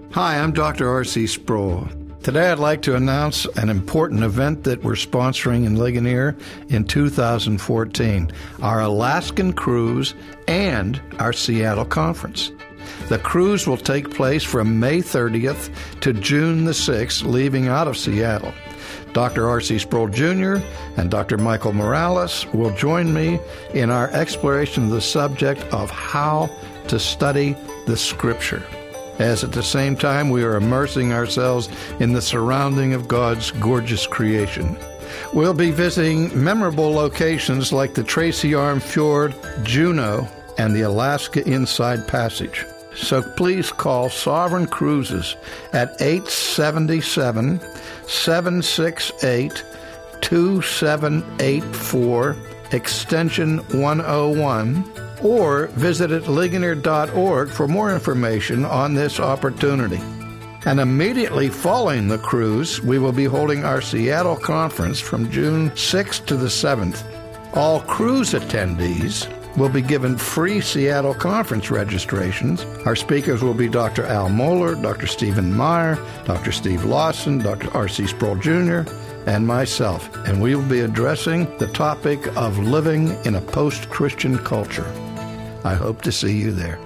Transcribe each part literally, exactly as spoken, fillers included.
Hi, I'm Doctor R C Sproul. Today I'd like to announce an important event that we're sponsoring in Ligonier in two thousand fourteen, our Alaskan cruise and our Seattle conference. The cruise will take place from May thirtieth to June the sixth, leaving out of Seattle. Doctor R C Sproul Junior and Doctor Michael Morales will join me in our exploration of the subject of how to study the Scripture, as at the same time we are immersing ourselves in the surrounding of God's gorgeous creation. We'll be visiting memorable locations like the Tracy Arm Fjord, Juneau, and the Alaska Inside Passage. So please call Sovereign Cruises at eight seven seven, seven six eight, two seven eight four, extension one oh one, or visit at ligonier dot org for more information on this opportunity. And immediately following the cruise, we will be holding our Seattle conference from June sixth to the seventh. All cruise attendees will be given free Seattle conference registrations. Our speakers will be Doctor Al Mohler, Doctor Stephen Meyer, Doctor Steve Lawson, Doctor R C Sproul Junior, and myself, and we will be addressing the topic of living in a post-Christian culture. I hope to see you there.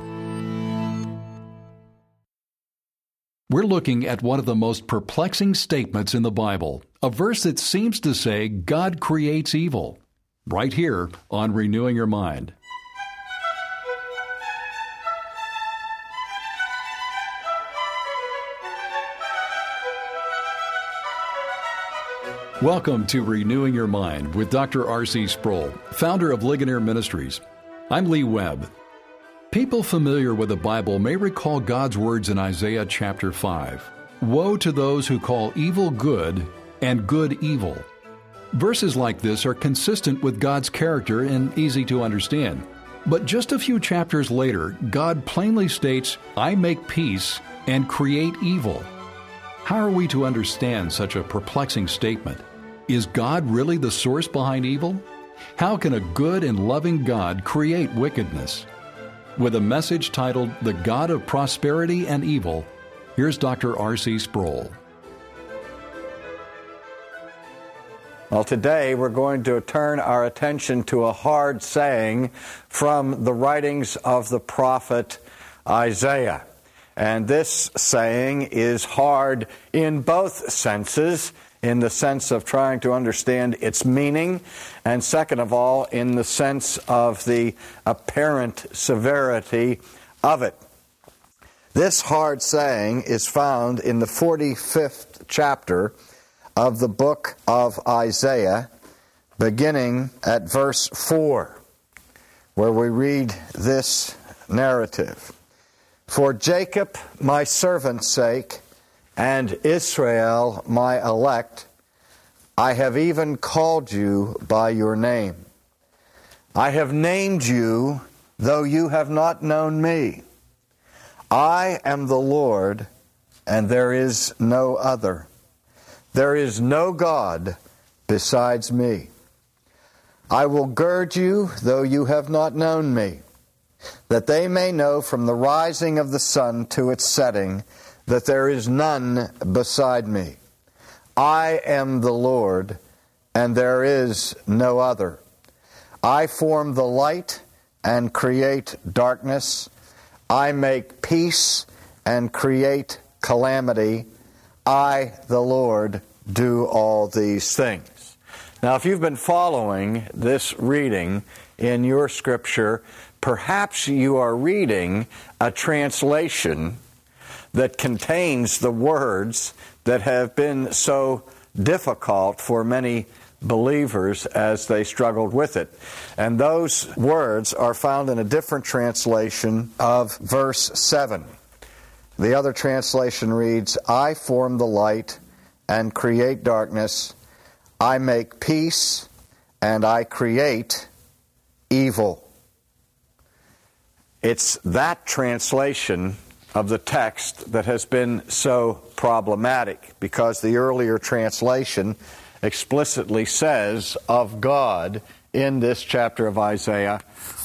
We're looking at one of the most perplexing statements in the Bible, a verse that seems to say God creates evil, right here on Renewing Your Mind. Welcome to Renewing Your Mind with Doctor R C Sproul, founder of Ligonier Ministries. I'm Lee Webb. People familiar with the Bible may recall God's words in Isaiah chapter five. Woe to those who call evil good and good evil. Verses like this are consistent with God's character and easy to understand. But just a few chapters later, God plainly states, I make peace and create evil. How are we to understand such a perplexing statement? Is God really the source behind evil? How can a good and loving God create wickedness? With a message titled, The God of Prosperity and Evil, here's Doctor R C Sproul. Well, today we're going to turn our attention to a hard saying from the writings of the prophet Isaiah. And this saying is hard in both senses, in the sense of trying to understand its meaning, and second of all, in the sense of the apparent severity of it. This hard saying is found in the forty-fifth chapter of the book of Isaiah, beginning at verse four, where we read this narrative. For Jacob, my servant's sake, and Israel, my elect, I have even called you by your name. I have named you, though you have not known me. I am the Lord, and there is no other. There is no God besides me. I will gird you, though you have not known me, that they may know from the rising of the sun to its setting that there is none beside me. I am the Lord, and there is no other. I form the light and create darkness. I make peace and create calamity. I, the Lord, do all these things. Now, if you've been following this reading in your scripture, perhaps you are reading a translation that contains the words that have been so difficult for many believers as they struggled with it. And those words are found in a different translation of verse seven. The other translation reads, I form the light and create darkness. I make peace and I create evil. It's that translation of the text that has been so problematic, because the earlier translation explicitly says of God in this chapter of Isaiah,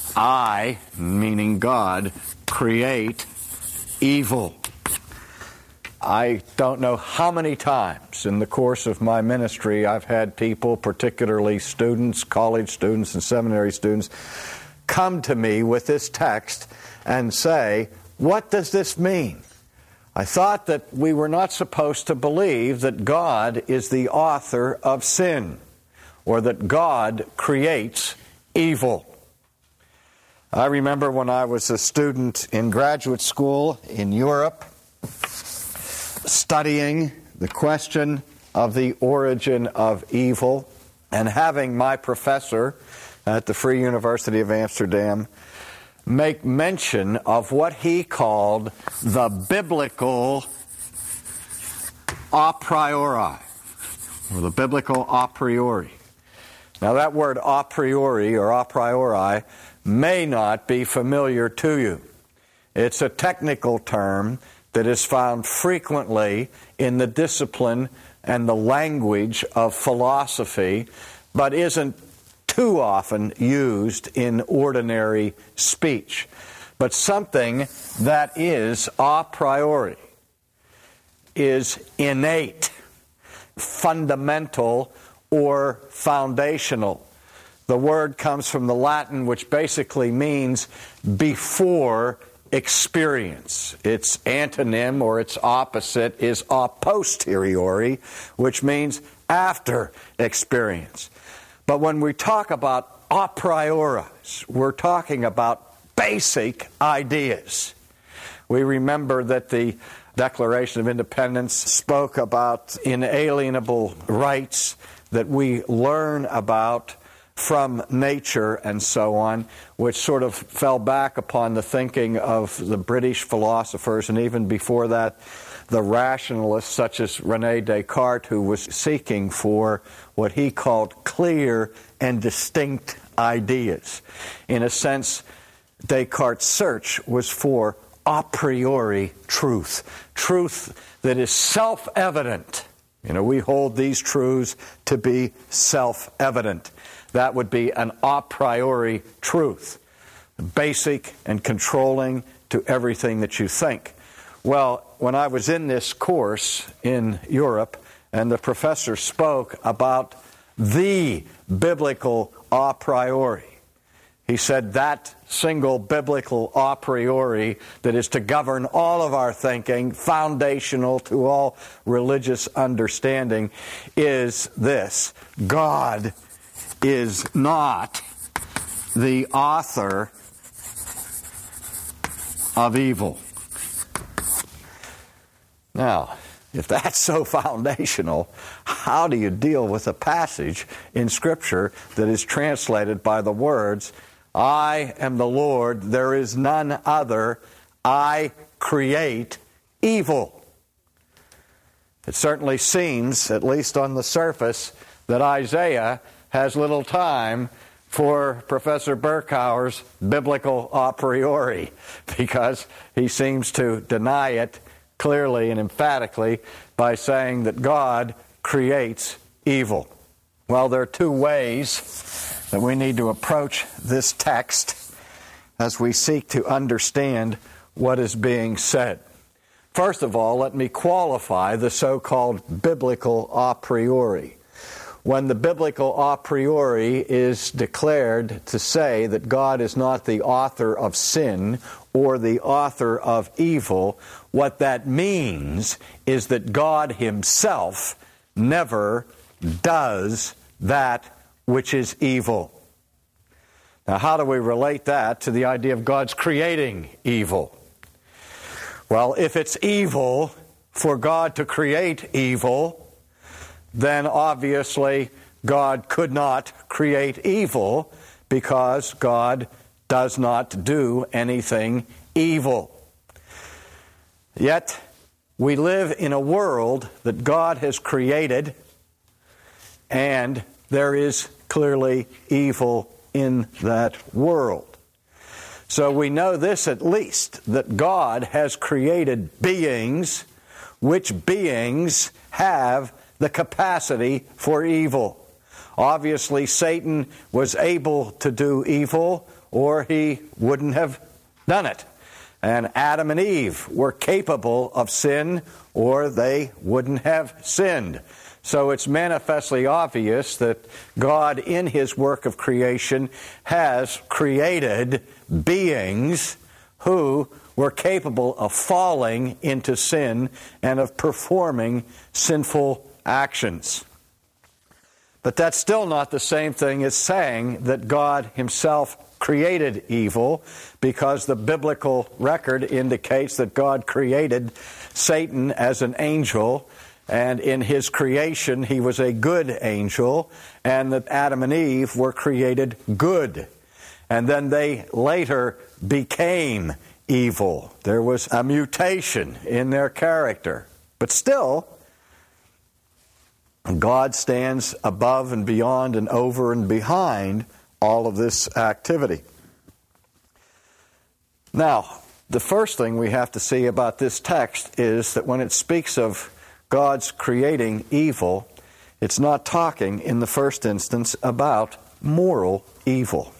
I, meaning God, create evil. I don't know how many times in the course of my ministry I've had people, particularly students, college students and seminary students, come to me with this text and say, what does this mean? I thought that we were not supposed to believe that God is the author of sin, or that God creates evil. I remember when I was a student in graduate school in Europe, studying the question of the origin of evil, and having my professor at the Free University of Amsterdam make mention of what he called the biblical a priori, or the biblical a priori. Now that word a priori or a priori may not be familiar to you. It's a technical term that is found frequently in the discipline and the language of philosophy, but isn't too often used in ordinary speech. But something that is a priori, is innate, fundamental, or foundational. The word comes from the Latin, which basically means before experience. Its antonym, or its opposite, is a posteriori, which means after experience. But when we talk about a prioris, we're talking about basic ideas. We remember that the Declaration of Independence spoke about inalienable rights that we learn about from nature and so on, which sort of fell back upon the thinking of the British philosophers, and even before that, the rationalists such as René Descartes, who was seeking for what he called clear and distinct ideas. In a sense, Descartes' search was for a priori truth, truth that is self-evident. You know, we hold these truths to be self-evident. That would be an a priori truth, basic and controlling to everything that you think. Well, when I was in this course in Europe, and the professor spoke about the biblical a priori, he said that single biblical a priori that is to govern all of our thinking, foundational to all religious understanding, is this: God is not the author of evil. Now, if that's so foundational, how do you deal with a passage in Scripture that is translated by the words, I am the Lord, there is none other, I create evil? It certainly seems, at least on the surface, that Isaiah has little time for Professor Berkouwer's biblical a priori, because he seems to deny it clearly and emphatically by saying that God creates evil. Well, there are two ways that we need to approach this text as we seek to understand what is being said. First of all, let me qualify the so-called biblical a priori. When the biblical a priori is declared to say that God is not the author of sin or the author of evil, what that means is that God Himself never does that which is evil. Now, how do we relate that to the idea of God's creating evil? Well, if it's evil for God to create evil, then obviously God could not create evil, because God does not do anything evil. Yet, we live in a world that God has created, and there is clearly evil in that world. So we know this at least, that God has created beings, which beings have the capacity for evil. Obviously, Satan was able to do evil, or he wouldn't have done it. And Adam and Eve were capable of sin, or they wouldn't have sinned. So it's manifestly obvious that God, in His work of creation, has created beings who were capable of falling into sin and of performing sinful actions. But that's still not the same thing as saying that God Himself created evil, because the biblical record indicates that God created Satan as an angel, and in his creation he was a good angel, and that Adam and Eve were created good. And then they later became evil. There was a mutation in their character. But still, God stands above and beyond and over and behind all of this activity. Now, the first thing we have to see about this text is that when it speaks of God's creating evil, it's not talking in the first instance about moral evil.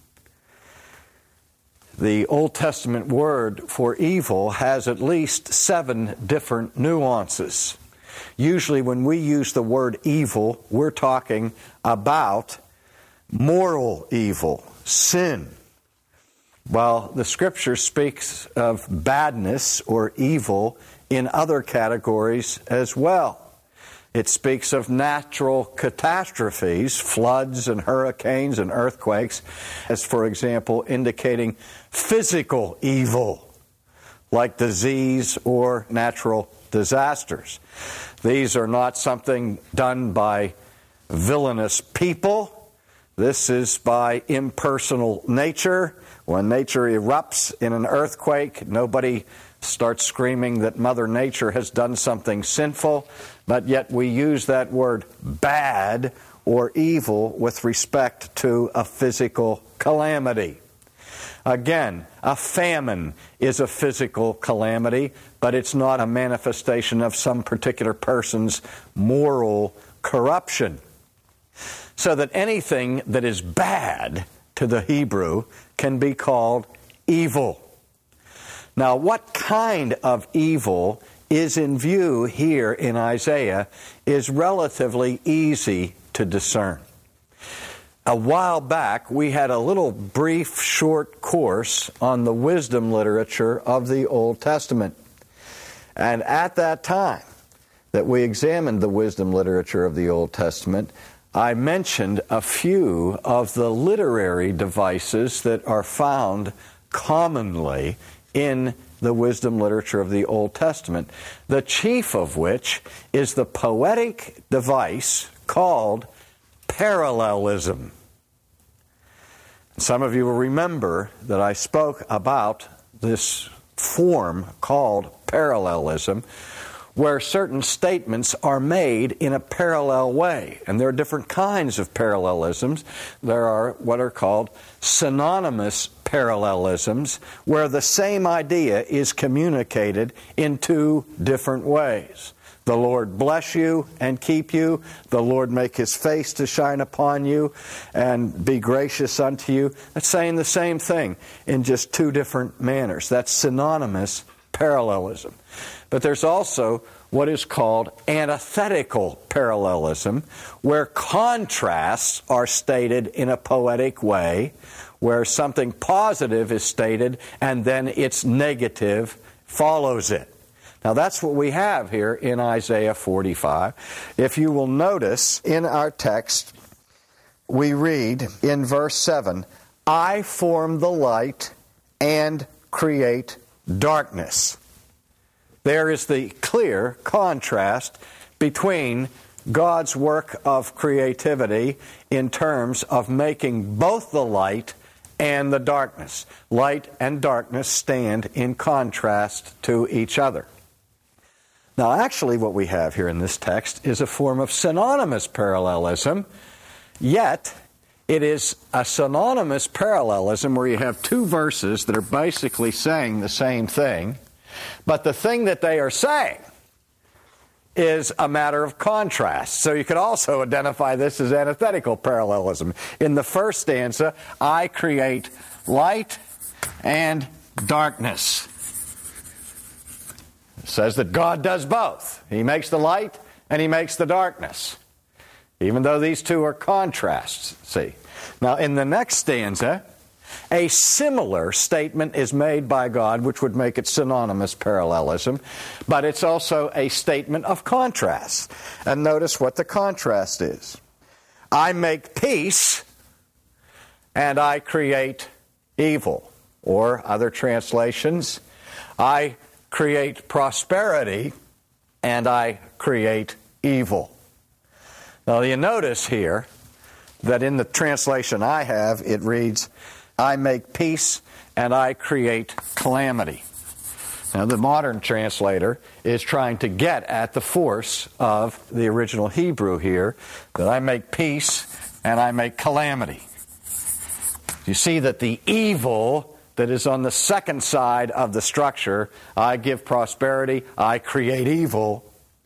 The Old Testament word for evil has at least seven different nuances. Usually when we use the word evil, we're talking about moral evil, sin. While the Scripture speaks of badness or evil in other categories as well. It speaks of natural catastrophes, floods and hurricanes and earthquakes, as for example indicating physical evil, like disease or natural disasters. These are not something done by villainous people. This is by impersonal nature. When nature erupts in an earthquake, nobody starts screaming that Mother Nature has done something sinful, but yet we use that word bad or evil with respect to a physical calamity. Again, a famine is a physical calamity, but it's not a manifestation of some particular person's moral corruption. So that anything that is bad to the Hebrew can be called evil. Now, what kind of evil is in view here in Isaiah is relatively easy to discern. A while back, we had a little brief, short course on the wisdom literature of the Old Testament. And at that time that we examined the wisdom literature of the Old Testament, I mentioned a few of the literary devices that are found commonly in the wisdom literature of the Old Testament, the chief of which is the poetic device called parallelism. Some of you will remember that I spoke about this form called parallelism, where certain statements are made in a parallel way. And there are different kinds of parallelisms. There are what are called synonymous parallelisms, where the same idea is communicated in two different ways. The Lord bless you and keep you. The Lord make His face to shine upon you and be gracious unto you. That's saying the same thing in just two different manners. That's synonymous parallelism. But there's also what is called antithetical parallelism, where contrasts are stated in a poetic way, where something positive is stated and then its negative follows it. Now that's what we have here in Isaiah forty-five. If you will notice in our text, we read in verse seven, I form the light and create darkness. There is the clear contrast between God's work of creativity in terms of making both the light and the darkness. Light and darkness stand in contrast to each other. Now, actually, what we have here in this text is a form of synonymous parallelism, yet it is a synonymous parallelism where you have two verses that are basically saying the same thing, but the thing that they are saying is a matter of contrast. So you could also identify this as antithetical parallelism. In the first stanza, I create light and darkness. It says that God does both. He makes the light and He makes the darkness, even though these two are contrasts, see. Now, in the next stanza, a similar statement is made by God, which would make it synonymous parallelism, but it's also a statement of contrast. And notice what the contrast is. I make peace, and I create evil. Or, other translations, I create prosperity, and I create evil. Now, you notice here that in the translation I have, it reads, I make peace and I create calamity. Now, the modern translator is trying to get at the force of the original Hebrew here, that I make peace and I make calamity. You see that the evil that is on the second side of the structure, I give prosperity, I create evil.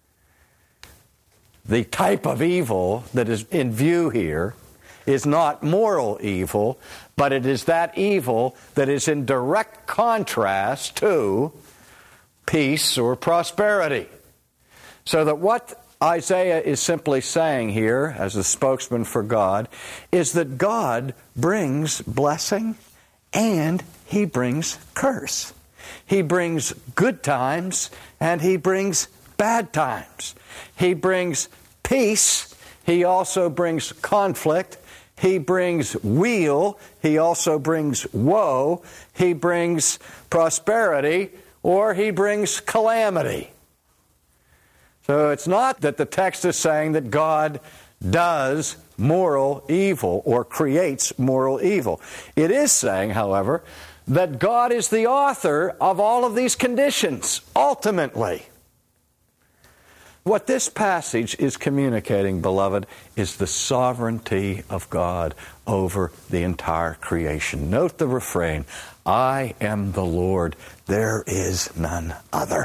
The type of evil that is in view here is not moral evil, but it is that evil that is in direct contrast to peace or prosperity. So that what Isaiah is simply saying here, as a spokesman for God, is that God brings blessing and He brings curse. He brings good times and He brings bad times. He brings peace. He also brings conflict. He brings weal. He also brings woe. He brings prosperity, or He brings calamity. So it's not that the text is saying that God does moral evil or creates moral evil. It is saying, however, that God is the author of all of these conditions, ultimately. What this passage is communicating, beloved, is the sovereignty of God over the entire creation. Note the refrain, I am the Lord, there is none other.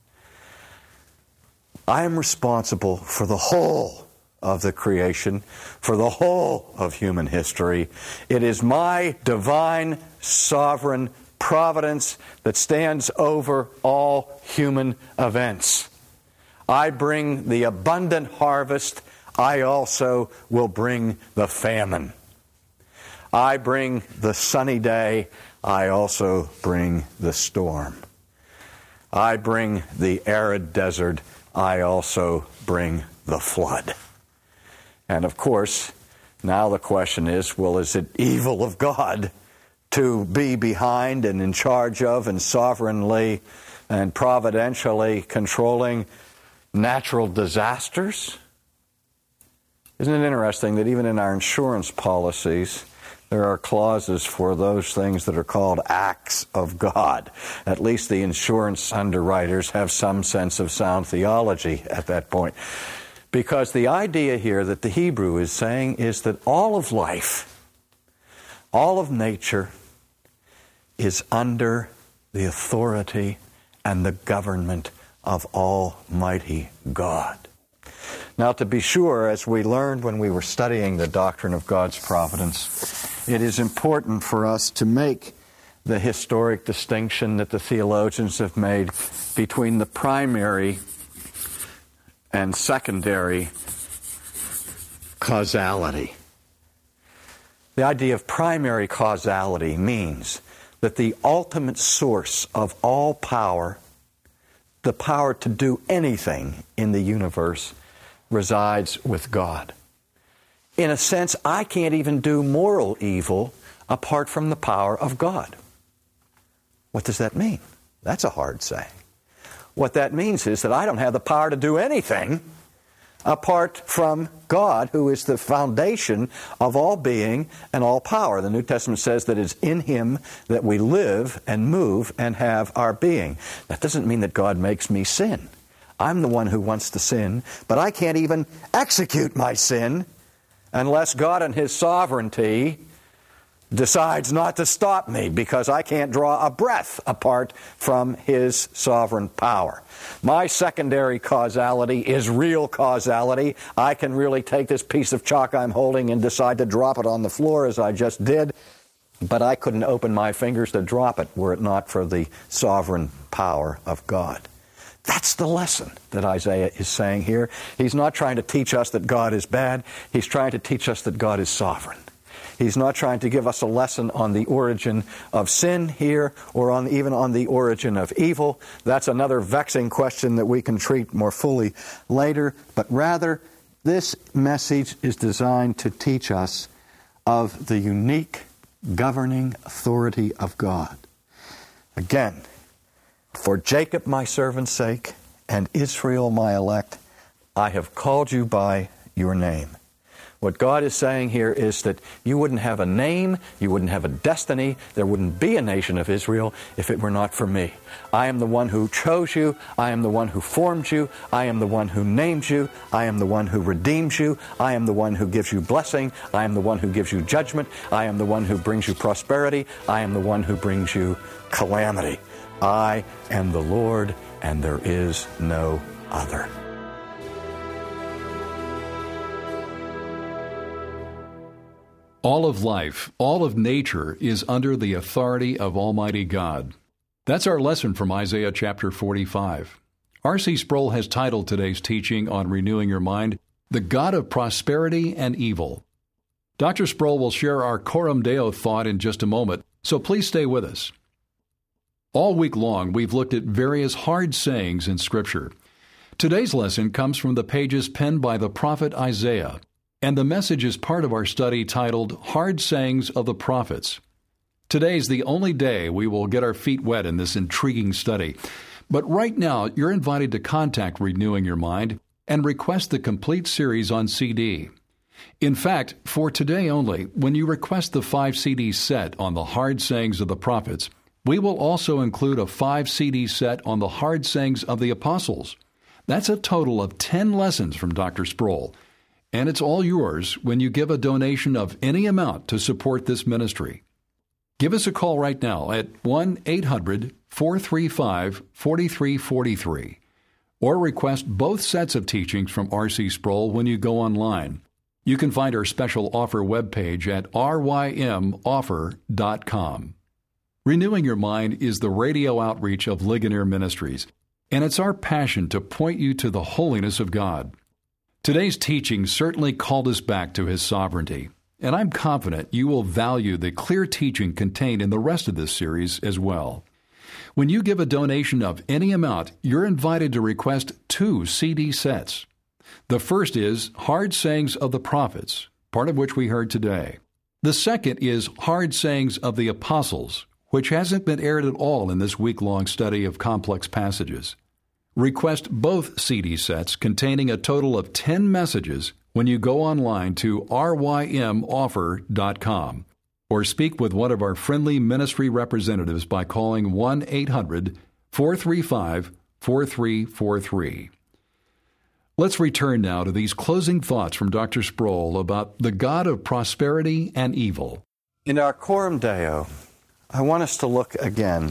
I am responsible for the whole of the creation, for the whole of human history. It is my divine, sovereign providence that stands over all human events. I bring the abundant harvest, I also will bring the famine. I bring the sunny day, I also bring the storm. I bring the arid desert, I also bring the flood. And of course, now the question is, well, is it evil of God to be behind and in charge of and sovereignly and providentially controlling natural disasters? Isn't it interesting that even in our insurance policies, there are clauses for those things that are called acts of God? At least the insurance underwriters have some sense of sound theology at that point. Because the idea here that the Hebrew is saying is that all of life, all of nature, is under the authority and the government of Almighty God. Now, to be sure, as we learned when we were studying the doctrine of God's providence, it is important for us to make the historic distinction that the theologians have made between the primary and secondary causality. The idea of primary causality means that the ultimate source of all power, the power to do anything in the universe, resides with God. In a sense, I can't even do moral evil apart from the power of God. What does that mean? That's a hard saying. What that means is that I don't have the power to do anything apart from God, who is the foundation of all being and all power. The New Testament says that it's in Him that we live and move and have our being. That doesn't mean that God makes me sin. I'm the one who wants to sin, but I can't even execute my sin unless God in His sovereignty decides not to stop me, because I can't draw a breath apart from His sovereign power. My secondary causality is real causality. I can really take this piece of chalk I'm holding and decide to drop it on the floor, as I just did, but I couldn't open my fingers to drop it were it not for the sovereign power of God. That's the lesson that Isaiah is saying here. He's not trying to teach us that God is bad. He's trying to teach us that God is sovereign. He's not trying to give us a lesson on the origin of sin here, or on even on the origin of evil. That's another vexing question that we can treat more fully later. But rather, this message is designed to teach us of the unique governing authority of God. Again, for Jacob my servant's sake, and Israel my elect, I have called you by your name. What God is saying here is that you wouldn't have a name, you wouldn't have a destiny, there wouldn't be a nation of Israel if it were not for me. I am the one who chose you, I am the one who formed you, I am the one who named you, I am the one who redeems you, I am the one who gives you blessing, I am the one who gives you judgment, I am the one who brings you prosperity, I am the one who brings you calamity. I am the Lord, and there is no other. All of life, all of nature is under the authority of Almighty God. That's our lesson from Isaiah chapter forty-five. R C Sproul has titled today's teaching on Renewing Your Mind, The God of Prosperity and Evil. Doctor Sproul will share our Coram Deo thought in just a moment, so please stay with us. All week long, we've looked at various hard sayings in Scripture. Today's lesson comes from the pages penned by the prophet Isaiah, and the message is part of our study titled Hard Sayings of the Prophets. Today's the only day we will get our feet wet in this intriguing study. But right now, you're invited to contact Renewing Your Mind and request the complete series on C D. In fact, for today only, when you request the five C D set on the Hard Sayings of the Prophets, we will also include a five C D set on the Hard Sayings of the Apostles. That's a total of ten lessons from Doctor Sproul, and it's all yours when you give a donation of any amount to support this ministry. Give us a call right now at one eight hundred, four three five, four three four three or request both sets of teachings from R C Sproul when you go online. You can find our special offer webpage at r y m offer dot com. Renewing Your Mind is the radio outreach of Ligonier Ministries, and it's our passion to point you to the holiness of God. Today's teaching certainly called us back to His sovereignty, and I'm confident you will value the clear teaching contained in the rest of this series as well. When you give a donation of any amount, you're invited to request two C D sets. The first is Hard Sayings of the Prophets, part of which we heard today. The second is Hard Sayings of the Apostles, which hasn't been aired at all in this week-long study of complex passages. Request both C D sets containing a total of ten messages when you go online to r y m offer dot com or speak with one of our friendly ministry representatives by calling one eight hundred, four three five, four three four three. Let's return now to these closing thoughts from Doctor Sproul about the God of prosperity and evil. In our Coram Deo, I want us to look again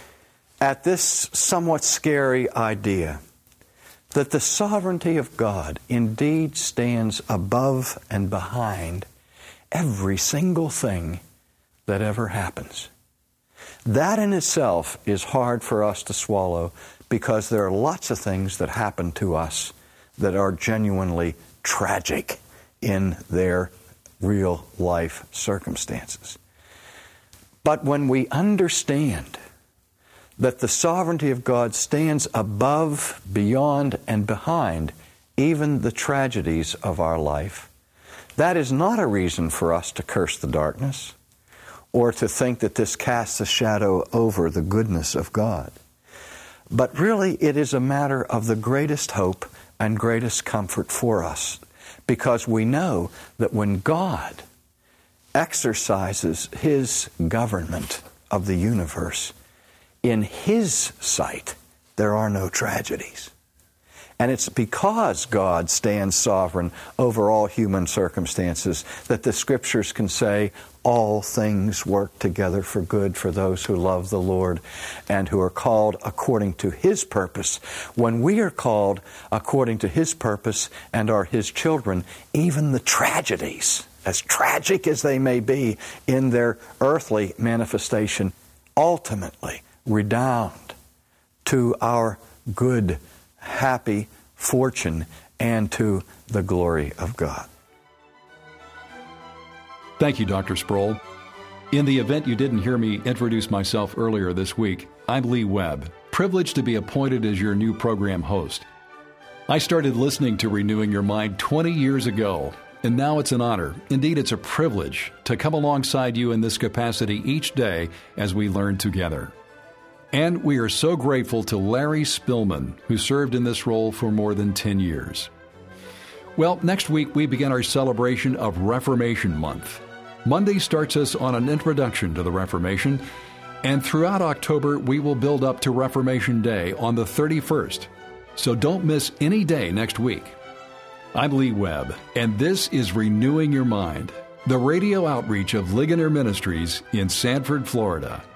at this somewhat scary idea that the sovereignty of God indeed stands above and behind every single thing that ever happens. That in itself is hard for us to swallow because there are lots of things that happen to us that are genuinely tragic in their real life circumstances. But when we understand that the sovereignty of God stands above, beyond, and behind even the tragedies of our life, that is not a reason for us to curse the darkness or to think that this casts a shadow over the goodness of God. But really, it is a matter of the greatest hope and greatest comfort for us, because we know that when God exercises His government of the universe, in His sight, there are no tragedies. And it's because God stands sovereign over all human circumstances that the Scriptures can say, all things work together for good for those who love the Lord and who are called according to His purpose. When we are called according to His purpose and are His children, even the tragedies as tragic as they may be in their earthly manifestation, ultimately redound to our good, happy fortune and to the glory of God. Thank you, Doctor Sproul. In the event you didn't hear me introduce myself earlier this week, I'm Lee Webb, privileged to be appointed as your new program host. I started listening to Renewing Your Mind twenty years ago, and now it's an honor, indeed it's a privilege, to come alongside you in this capacity each day as we learn together. And we are so grateful to Larry Spillman, who served in this role for more than ten years. Well, next week we begin our celebration of Reformation Month. Monday starts us on an introduction to the Reformation, and throughout October we will build up to Reformation Day on the thirty-first. So don't miss any day next week. I'm Lee Webb, and this is Renewing Your Mind, the radio outreach of Ligonier Ministries in Sanford, Florida.